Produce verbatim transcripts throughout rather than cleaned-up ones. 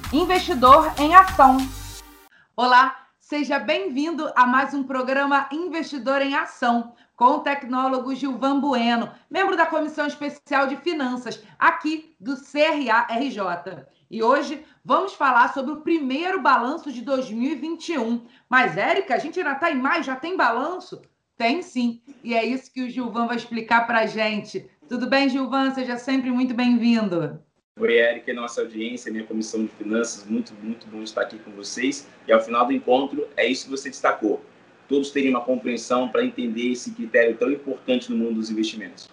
Investidor em Ação. Olá, seja bem-vindo a mais um programa Investidor em Ação, com o tecnólogo Gilvan Bueno, membro da Comissão Especial de Finanças, aqui do C R A R J. E hoje vamos falar sobre o primeiro balanço de dois mil e vinte e um. Mas, Érica, a gente ainda está em maio, já tem balanço? Tem sim, e é isso que o Gilvan vai explicar para a gente. Tudo bem, Gilvan? Seja sempre muito bem-vindo. Oi, Érica, nossa audiência, minha comissão de finanças, muito, muito bom estar aqui com vocês. E ao final do encontro, é isso que você destacou. Todos terem uma compreensão para entender esse critério tão importante no mundo dos investimentos.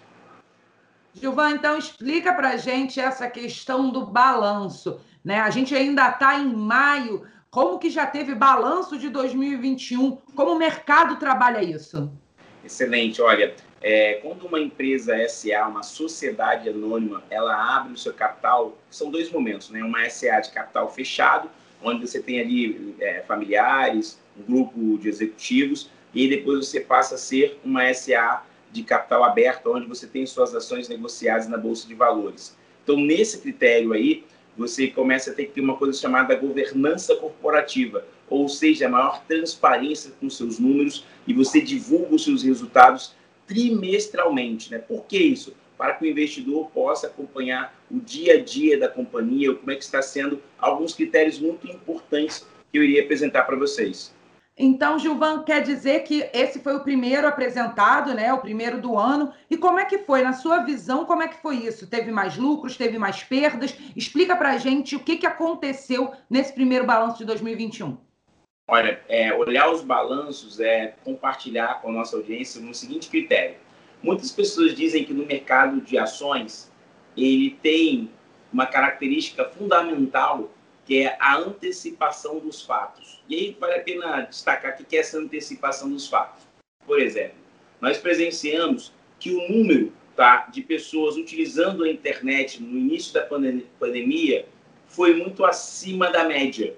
Gilvan, então explica para a gente essa questão do balanço, né? A gente ainda está em maio, como que já teve balanço de dois mil e vinte e um? Como o mercado trabalha isso? Excelente, olha, é, quando uma empresa S A, uma sociedade anônima, ela abre o seu capital, são dois momentos, né? Uma S A de capital fechado, onde você tem ali é, familiares, um grupo de executivos, e depois você passa a ser uma S A de capital aberto, onde você tem suas ações negociadas na Bolsa de Valores. Então, nesse critério aí, você começa a ter que ter uma coisa chamada governança corporativa, ou seja, a maior transparência com seus números, e você divulga os seus resultados trimestralmente, né? Por que isso? Para que o investidor possa acompanhar o dia a dia da companhia, como é que está sendo, alguns critérios muito importantes que eu iria apresentar para vocês. Então, Gilvan, quer dizer que esse foi o primeiro apresentado, né? O primeiro do ano. E como é que foi? Na sua visão, como é que foi isso? Teve mais lucros? Teve mais perdas? Explica para a gente o que, que aconteceu nesse primeiro balanço de dois mil e vinte e um. Olha, é, olhar os balanços é compartilhar com a nossa audiência no seguinte critério. Muitas pessoas dizem que no mercado de ações ele tem uma característica fundamental, que é a antecipação dos fatos. E aí vale a pena destacar o que é essa antecipação dos fatos. Por exemplo, nós presenciamos que o número, tá, de pessoas utilizando a internet no início da pandemia foi muito acima da média.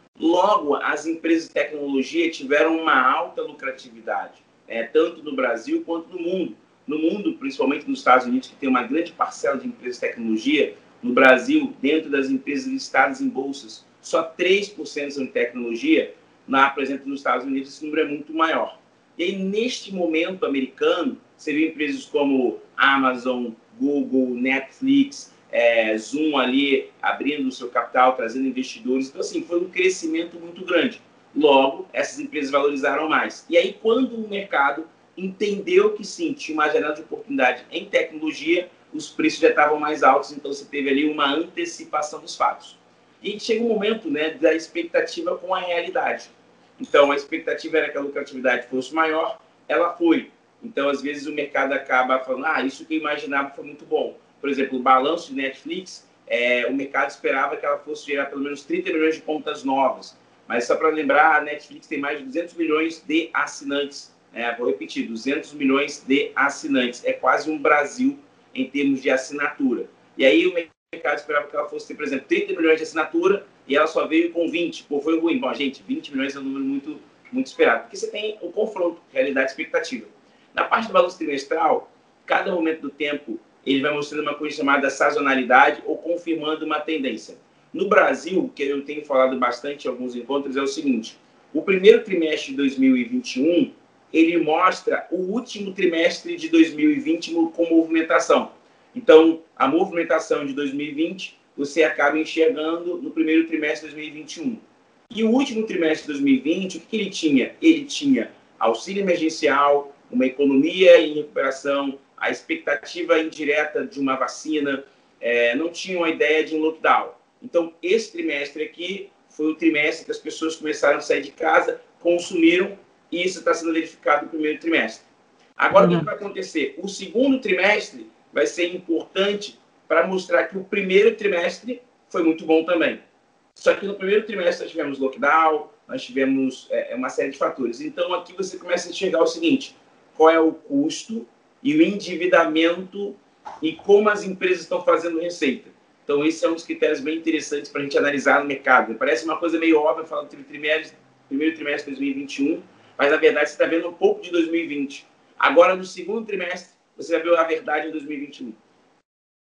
Logo, as empresas de tecnologia tiveram uma alta lucratividade, né, tanto no Brasil quanto no mundo. No mundo, principalmente nos Estados Unidos, que tem uma grande parcela de empresas de tecnologia. No Brasil, dentro das empresas listadas em bolsas, só três por cento são de tecnologia. Na presente nos Estados Unidos, esse número é muito maior. E aí, neste momento americano, você vê empresas como Amazon, Google, Netflix, é, Zoom ali abrindo o seu capital, trazendo investidores. Então, assim, foi um crescimento muito grande. Logo, essas empresas valorizaram mais. E aí, quando o mercado entendeu que sim, tinha uma janela de oportunidade em tecnologia, os preços já estavam mais altos, então você teve ali uma antecipação dos fatos. E chega um momento, né, da expectativa com a realidade. Então, a expectativa era que a lucratividade fosse maior, ela foi. Então, às vezes, o mercado acaba falando, ah, isso que eu imaginava foi muito bom. Por exemplo, o balanço de Netflix, é, o mercado esperava que ela fosse gerar pelo menos trinta milhões de contas novas. Mas só para lembrar, a Netflix tem mais de duzentos milhões de assinantes. É, vou repetir, duzentos milhões de assinantes. É quase um Brasil em termos de assinatura. E aí o mercado esperava que ela fosse ter, por exemplo, trinta milhões de assinatura e ela só veio com vinte. Pô, foi ruim. Bom, gente, vinte milhões é um número muito, muito esperado. Porque você tem o confronto, realidade e expectativa. Na parte do balanço trimestral, cada momento do tempo, ele vai mostrando uma coisa chamada sazonalidade ou confirmando uma tendência. No Brasil, que eu tenho falado bastante em alguns encontros, é o seguinte: o primeiro trimestre de dois mil e vinte e um, ele mostra o último trimestre de dois mil e vinte com movimentação. Então, a movimentação de dois mil e vinte, você acaba enxergando no primeiro trimestre de dois mil e vinte e um. E o último trimestre de dois mil e vinte, o que ele tinha? Ele tinha auxílio emergencial, uma economia em recuperação, a expectativa indireta de uma vacina, é, não tinha uma ideia de um lockdown. Então, esse trimestre aqui foi o trimestre que as pessoas começaram a sair de casa, consumiram, e isso está sendo verificado no primeiro trimestre. Agora, uhum. O que vai acontecer? O segundo trimestre vai ser importante para mostrar que o primeiro trimestre foi muito bom também. Só que no primeiro trimestre nós tivemos lockdown, nós tivemos é, uma série de fatores. Então, aqui você começa a enxergar o seguinte: qual é o custo e o endividamento e como as empresas estão fazendo receita. Então, esse é um dos critérios bem interessantes para a gente analisar no mercado. Parece uma coisa meio óbvia falar do trimestre, primeiro trimestre de dois mil e vinte e um, mas, na verdade, você está vendo um pouco de dois mil e vinte. Agora, no segundo trimestre, você vai ver a verdade em dois mil e vinte e um.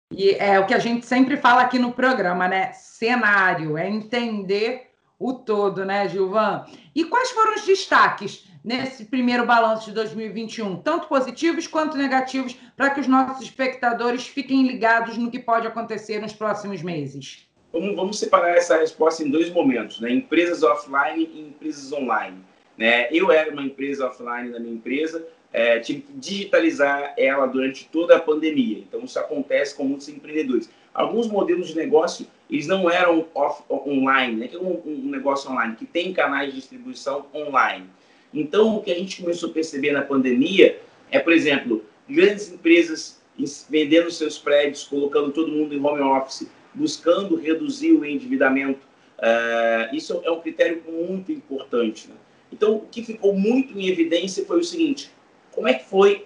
E é o que a gente sempre fala aqui no programa, né? Cenário, é entender o todo, né, Gilvan? E quais foram os destaques nesse primeiro balanço de dois mil e vinte e um, tanto positivos quanto negativos, para que os nossos espectadores fiquem ligados no que pode acontecer nos próximos meses? Vamos, vamos separar essa resposta em dois momentos, né? Empresas offline e empresas online. Né? Eu era uma empresa offline da minha empresa, é, tive que digitalizar ela durante toda a pandemia. Então, isso acontece com muitos empreendedores. Alguns modelos de negócio, eles não eram off, online, né? Que é um, um negócio online, que tem canais de distribuição online. Então, o que a gente começou a perceber na pandemia é, por exemplo, grandes empresas vendendo seus prédios, colocando todo mundo em home office, buscando reduzir o endividamento. Uh, isso é um critério muito importante. Né? Então, o que ficou muito em evidência foi o seguinte: como é que foi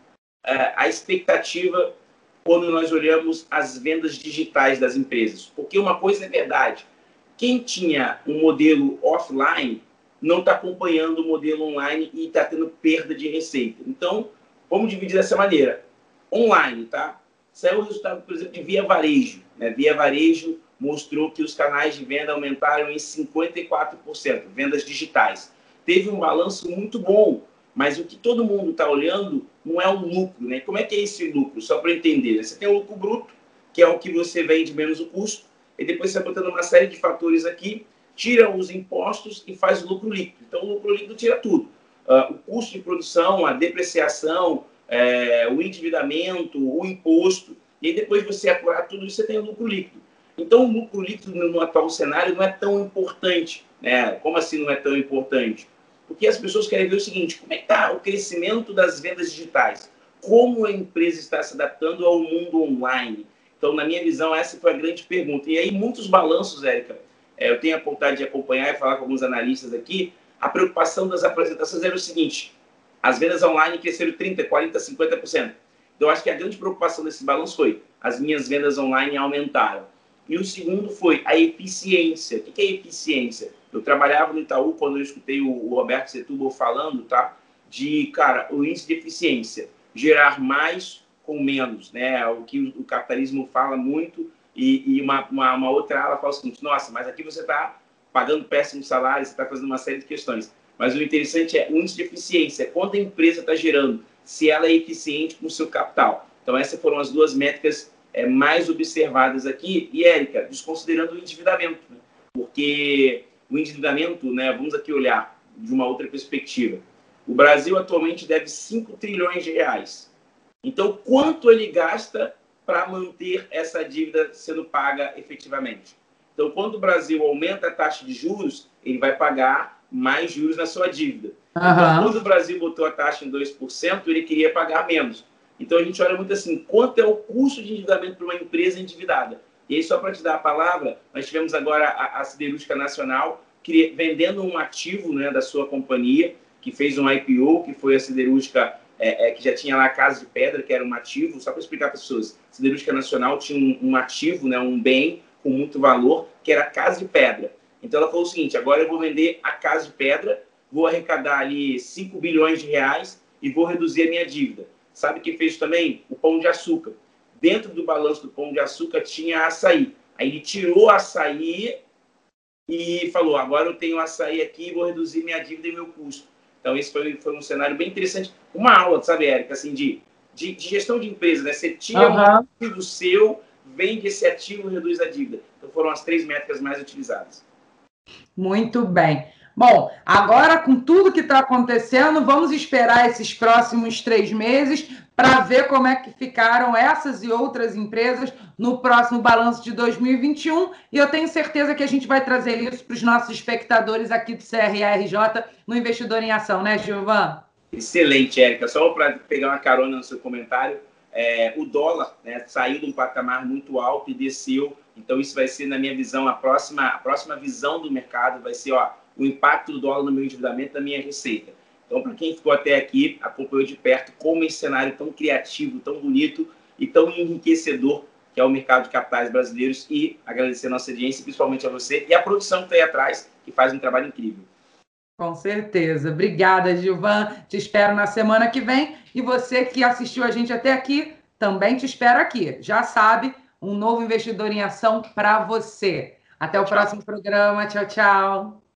uh, a expectativa quando nós olhamos as vendas digitais das empresas? Porque uma coisa é verdade, quem tinha um modelo offline não está acompanhando o modelo online e está tendo perda de receita. Então, vamos dividir dessa maneira. Online, tá? Saiu o resultado, por exemplo, de Via Varejo. Né? Via Varejo mostrou que os canais de venda aumentaram em cinquenta e quatro por cento, vendas digitais. Teve um balanço muito bom, mas o que todo mundo está olhando não é o lucro. Né? Como é que é esse lucro? Só para entender. Né? Você tem o lucro bruto, que é o que você vende menos o custo, e depois você vai botando uma série de fatores aqui, tira os impostos e faz o lucro líquido. Então, o lucro líquido tira tudo. Uh, o custo de produção, a depreciação, é, o endividamento, o imposto, e aí depois você apurar tudo isso, você tem o lucro líquido. Então, o lucro líquido no, no atual cenário não é tão importante. Né? Como assim não é tão importante? Porque as pessoas querem ver o seguinte: como é que está o crescimento das vendas digitais? Como a empresa está se adaptando ao mundo online? Então, na minha visão, essa foi a grande pergunta. E aí, muitos balanços, Érica, é, eu tenho a vontade de acompanhar e falar com alguns analistas aqui, a preocupação das apresentações era o seguinte: as vendas online cresceram trinta por cento, quarenta por cento, cinquenta por cento. Então, eu acho que a grande preocupação desse balanço foi: as minhas vendas online aumentaram. E o segundo foi a eficiência. O que é eficiência? Eu trabalhava no Itaú quando eu escutei o Roberto Setúbal falando, tá? De, cara, o índice de eficiência, gerar mais com menos, né? O que o capitalismo fala muito, e, e uma, uma, uma outra ala fala o seguinte: nossa, mas aqui você está pagando péssimos salários, você está fazendo uma série de questões. Mas o interessante é o índice de eficiência, quanto a empresa está gerando, se ela é eficiente com o seu capital. Então, essas foram as duas métricas é, mais observadas aqui. E, Érica, desconsiderando o endividamento, né? Porque o endividamento, né, vamos aqui olhar de uma outra perspectiva. O Brasil atualmente deve cinco trilhões de reais. Então, quanto ele gasta para manter essa dívida sendo paga efetivamente? Então, quando o Brasil aumenta a taxa de juros, ele vai pagar mais juros na sua dívida. Uhum. Então, quando o Brasil botou a taxa em dois por cento, ele queria pagar menos. Então, a gente olha muito assim, quanto é o custo de endividamento para uma empresa endividada? E aí, só para te dar a palavra, nós tivemos agora a, a Siderúrgica Nacional que, vendendo um ativo, né, da sua companhia, que fez um I P O, que foi a Siderúrgica, é, é, que já tinha lá a Casa de Pedra, que era um ativo. Só para explicar para as pessoas, a Siderúrgica Nacional tinha um, um ativo, né, um bem com muito valor, que era a Casa de Pedra. Então, ela falou o seguinte: agora eu vou vender a Casa de Pedra, vou arrecadar ali cinco bilhões de reais e vou reduzir a minha dívida. Sabe o que fez também? O Pão de Açúcar. Dentro do balanço do Pão de Açúcar tinha açaí. Aí ele tirou açaí e falou: agora eu tenho açaí aqui e vou reduzir minha dívida e meu custo. Então, esse foi, foi um cenário bem interessante. Uma aula, sabe, Érica, assim, de, de, de gestão de empresa, né? Você tira uhum. um ativo seu, vende esse ativo e reduz a dívida. Então, foram as três métricas mais utilizadas. Muito bem. Bom, agora com tudo que está acontecendo, vamos esperar esses próximos três meses para ver como é que ficaram essas e outras empresas no próximo balanço de dois mil e vinte e um, e eu tenho certeza que a gente vai trazer isso para os nossos espectadores aqui do C R A R J no Investidor em Ação, né, Gilvan? Excelente, Érica. Só para pegar uma carona no seu comentário, é, o dólar, né, saiu de um patamar muito alto e desceu. Então, isso vai ser, na minha visão, a próxima, a próxima visão do mercado vai ser, ó, o impacto do dólar no meu endividamento, da minha receita. Então, para quem ficou até aqui, acompanhou de perto como esse cenário tão criativo, tão bonito e tão enriquecedor que é o mercado de capitais brasileiros, e agradecer a nossa audiência, principalmente a você e a produção que está aí atrás, que faz um trabalho incrível. Com certeza. Obrigada, Gilvan. Te espero na semana que vem. E você que assistiu a gente até aqui, Também te espero aqui. Já sabe, um novo Investidor em Ação para você. Até o Tchau. próximo programa. Tchau, tchau.